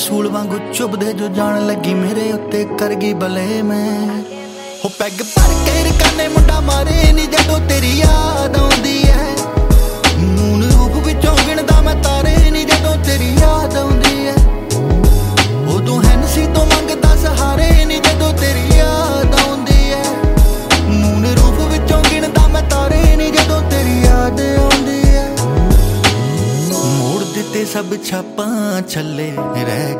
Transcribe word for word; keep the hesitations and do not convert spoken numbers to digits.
सूल वांगू चुभदे जो जान लगी मेरे उत्ते कर गई भले मैं हो पैग भर के रकाने मुंडा मारे नी जदों तेरी याद आउंदी है मून रूप विचों गिणदा मैं तारे नी जदों तेरी याद आउंदी है उदों हैनसी तो मंगदा सहारे नी जदों तेरी याद आउंदी है मून रूप विचों गिणदा मैं तारे नी जदों तेरी याद आउंदी है मोड़ दिते सब छापां छल्ले रह